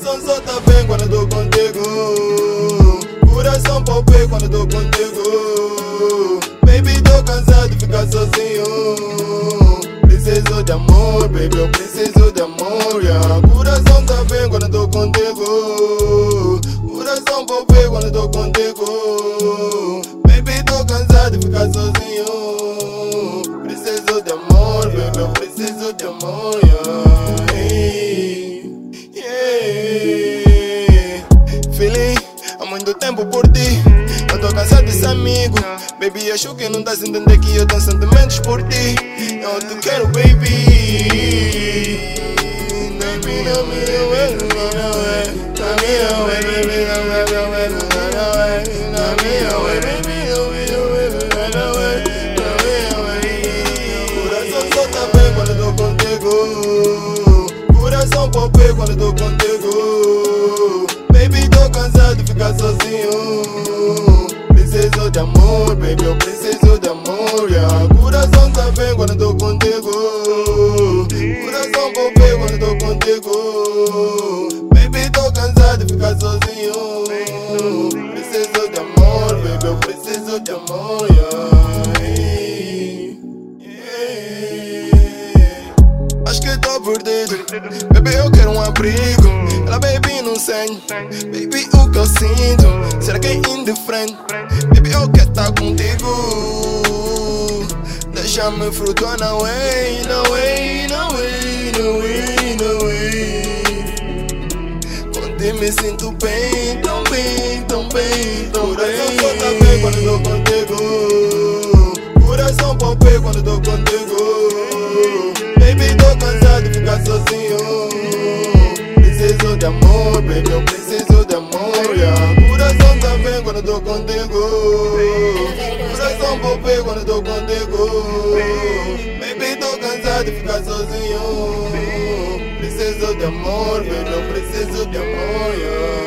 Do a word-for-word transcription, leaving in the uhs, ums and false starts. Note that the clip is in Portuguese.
Coração só tá bem quando eu tô contigo. Coração palpei quando eu tô contigo. Baby, tô cansado de ficar sozinho. Preciso de amor, baby, eu preciso de amor, yeah. Coração tá bem quando eu tô contigo. Coração palpei quando eu tô contigo. Baby, tô cansado de ficar sozinho. Preciso de amor, baby, eu preciso de amor, yeah. Yeah. Feeling, há muito tempo por ti. Eu tô cansado desse amigo. Baby, acho que não tá se entender que eu tenho sentimentos por ti. Eu te quero, baby. Baby, não me away, não me away, baby, não me away, não me away, baby, não me away, não me away. Coração só tá bem quando eu tô contigo. Coração palpei quando eu tô contigo. Baby, tô cansado de ficar sozinho. Preciso de amor, baby, eu preciso de amor, yeah. Coração tá bem quando eu tô contigo. Coração palpei quando eu tô contigo. Baby, tô cansado de ficar sozinho. Preciso de amor, baby, eu preciso de amor, yeah. Yeah. Acho que tô perdido, baby, eu quero um abrigo. Ela, baby, não sente, baby, o que eu sinto. Será que é indiferente? Baby, eu quero estar contigo. Deixa-me flutuar na way, na way, na way, na way, na way. Contigo me sinto bem, tão bem, tão bem, tão bem. Coração só tá bem quando eu tô contigo. Coração palpei quando eu tô contigo. Baby, tô cansado de ficar sozinho. Preciso de amor, baby, eu preciso de amor, yeah. Coração tá bem quando eu tô contigo. Coração palpei quando eu tô contigo. Baby, tô cansado de ficar sozinho. Preciso de amor, baby, eu preciso de amor, yeah.